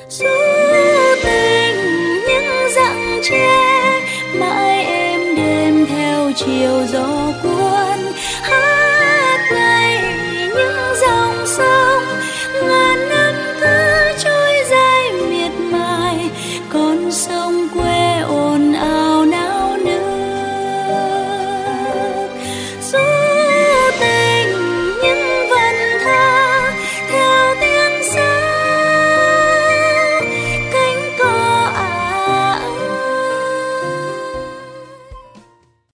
Dù tình những dặn che mãi êm đềm theo chiều gió cuốn.